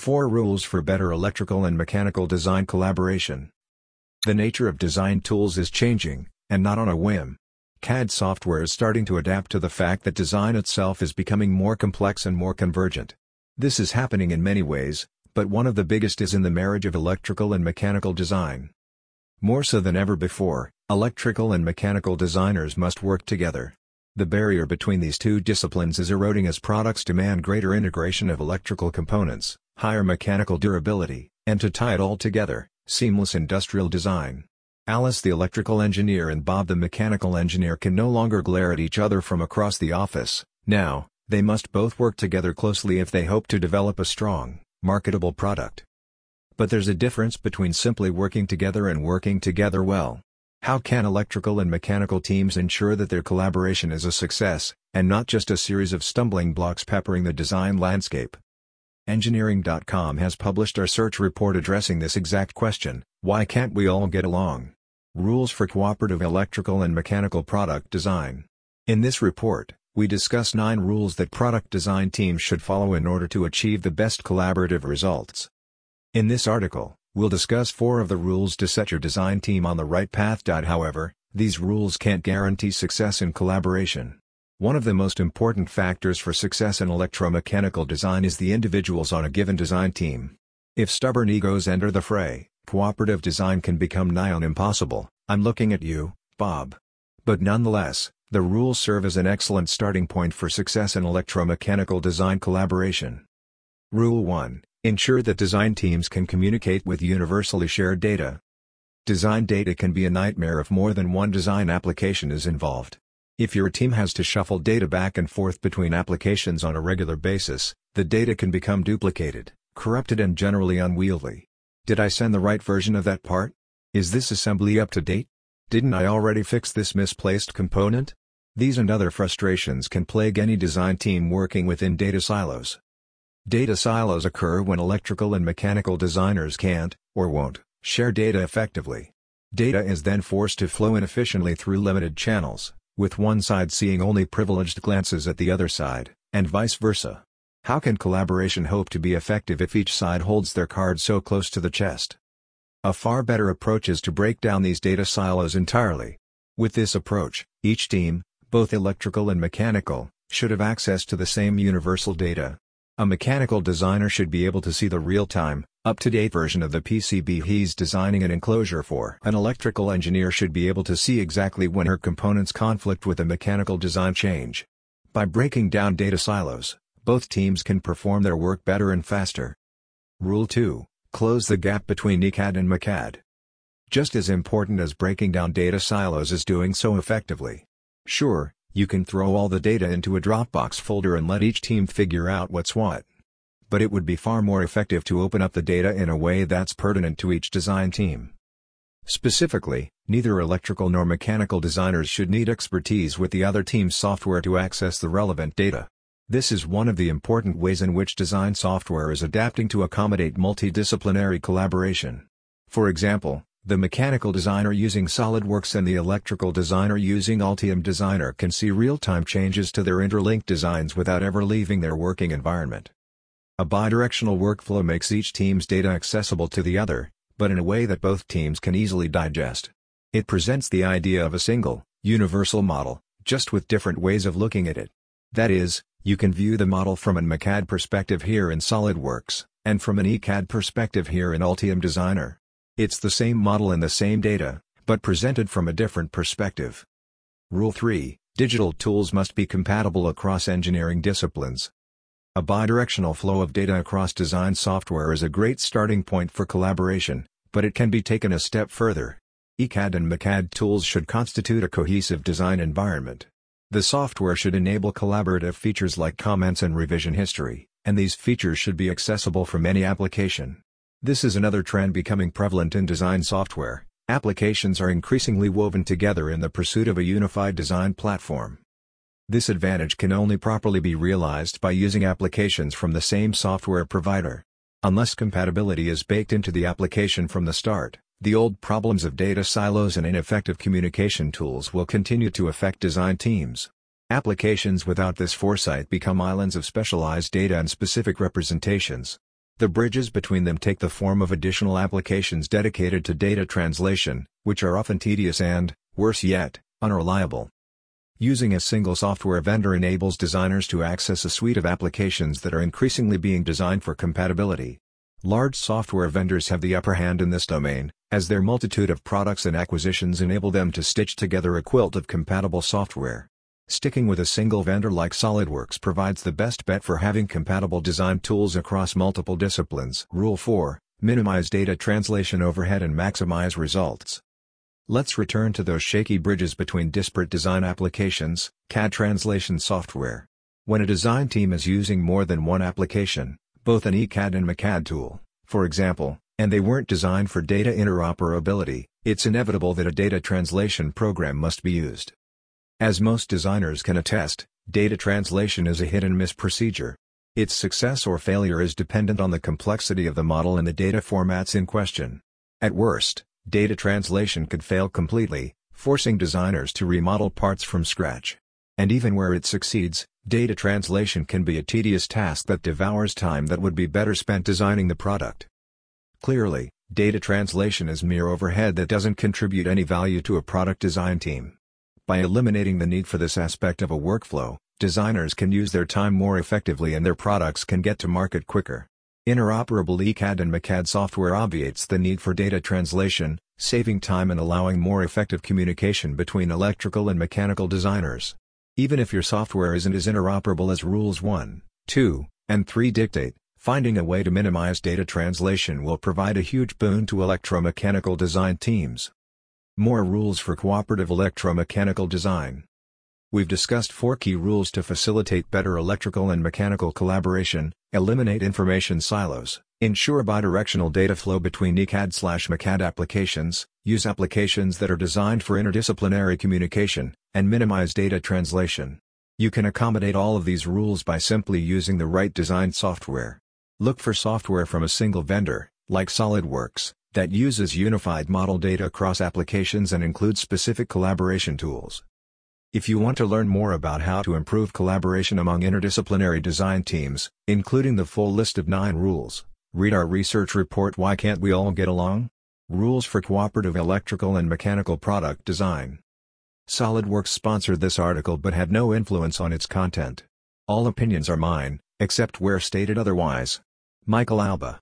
4 Rules for Better Electrical and Mechanical Design Collaboration. The nature of design tools is changing, and not on a whim. CAD software is starting to adapt to the fact that design itself is becoming more complex and more convergent. This is happening in many ways, but one of the biggest is in the marriage of electrical and mechanical design. More so than ever before, electrical and mechanical designers must work together. The barrier between these two disciplines is eroding as products demand greater integration of electrical components, higher mechanical durability, and to tie it all together, seamless industrial design. Alice the electrical engineer and Bob the mechanical engineer can no longer glare at each other from across the office. Now, they must both work together closely if they hope to develop a strong, marketable product. But there's a difference between simply working together and working together well. How can electrical and mechanical teams ensure that their collaboration is a success, and not just a series of stumbling blocks peppering the design landscape? Engineering.com has published our research report addressing this exact question: why can't we all get along? Rules for Cooperative Electrical and Mechanical Product Design. In this report, we discuss 9 rules that product design teams should follow in order to achieve the best collaborative results. In this article, we'll discuss 4 of the rules to set your design team on the right path. However, these rules can't guarantee success in collaboration. One of the most important factors for success in electromechanical design is the individuals on a given design team. If stubborn egos enter the fray, cooperative design can become nigh on impossible. I'm looking at you, Bob. But nonetheless, the rules serve as an excellent starting point for success in electromechanical design collaboration. Rule 1. Ensure that design teams can communicate with universally shared data. Design data can be a nightmare if more than one design application is involved. If your team has to shuffle data back and forth between applications on a regular basis, the data can become duplicated, corrupted, and generally unwieldy. Did I send the right version of that part? Is this assembly up to date? Didn't I already fix this misplaced component? These and other frustrations can plague any design team working within data silos. Data silos occur when electrical and mechanical designers can't, or won't, share data effectively. Data is then forced to flow inefficiently through limited channels, with one side seeing only privileged glances at the other side, and vice versa. How can collaboration hope to be effective if each side holds their cards so close to the chest? A far better approach is to break down these data silos entirely. With this approach, each team, both electrical and mechanical, should have access to the same universal data. A mechanical designer should be able to see the real-time, up-to-date version of the PCB he's designing an enclosure for. An electrical engineer should be able to see exactly when her components conflict with a mechanical design change. By breaking down data silos, both teams can perform their work better and faster. Rule 2. Close the gap between ECAD and MECAD. Just as important as breaking down data silos is doing so effectively. Sure, you can throw all the data into a Dropbox folder and let each team figure out what's what. But it would be far more effective to open up the data in a way that's pertinent to each design team. Specifically, neither electrical nor mechanical designers should need expertise with the other team's software to access the relevant data. This is one of the important ways in which design software is adapting to accommodate multidisciplinary collaboration. For example, the mechanical designer using SolidWorks and the electrical designer using Altium Designer can see real-time changes to their interlinked designs without ever leaving their working environment. A bidirectional workflow makes each team's data accessible to the other, but in a way that both teams can easily digest. It presents the idea of a single, universal model, just with different ways of looking at it. That is, you can view the model from an MECAD perspective here in SolidWorks, and from an ECAD perspective here in Altium Designer. It's the same model and the same data, but presented from a different perspective. Rule 3. Digital tools must be compatible across engineering disciplines. A bidirectional flow of data across design software is a great starting point for collaboration, but it can be taken a step further. ECAD and MECAD tools should constitute a cohesive design environment. The software should enable collaborative features like comments and revision history, and these features should be accessible from any application. This is another trend becoming prevalent in design software. Applications are increasingly woven together in the pursuit of a unified design platform. This advantage can only properly be realized by using applications from the same software provider. Unless compatibility is baked into the application from the start, the old problems of data silos and ineffective communication tools will continue to affect design teams. Applications without this foresight become islands of specialized data and specific representations. The bridges between them take the form of additional applications dedicated to data translation, which are often tedious and, worse yet, unreliable. Using a single software vendor enables designers to access a suite of applications that are increasingly being designed for compatibility. Large software vendors have the upper hand in this domain, as their multitude of products and acquisitions enable them to stitch together a quilt of compatible software. Sticking with a single vendor like SolidWorks provides the best bet for having compatible design tools across multiple disciplines. Rule 4: Minimize data translation overhead and maximize results. Let's return to those shaky bridges between disparate design applications, CAD translation software. When a design team is using more than one application, both an ECAD and MCAD tool, for example, and they weren't designed for data interoperability, it's inevitable that a data translation program must be used. As most designers can attest, data translation is a hit-and-miss procedure. Its success or failure is dependent on the complexity of the model and the data formats in question. At worst, data translation could fail completely, forcing designers to remodel parts from scratch. And even where it succeeds, data translation can be a tedious task that devours time that would be better spent designing the product. Clearly, data translation is mere overhead that doesn't contribute any value to a product design team. By eliminating the need for this aspect of a workflow, designers can use their time more effectively and their products can get to market quicker. Interoperable ECAD and MCAD software obviates the need for data translation, saving time and allowing more effective communication between electrical and mechanical designers. Even if your software isn't as interoperable as Rules 1, 2, and 3 dictate, finding a way to minimize data translation will provide a huge boon to electromechanical design teams. More rules for cooperative electromechanical design. We've discussed 4 key rules to facilitate better electrical and mechanical collaboration: eliminate information silos, ensure bidirectional data flow between ECAD/MCAD applications, use applications that are designed for interdisciplinary communication, and minimize data translation. You can accommodate all of these rules by simply using the right design software. Look for software from a single vendor, like SolidWorks, that uses unified model data across applications and includes specific collaboration tools. If you want to learn more about how to improve collaboration among interdisciplinary design teams, including the full list of 9 rules, read our research report Why Can't We All Get Along? Rules for Cooperative Electrical and Mechanical Product Design. SolidWorks sponsored this article but had no influence on its content. All opinions are mine, except where stated otherwise. Michael Alba.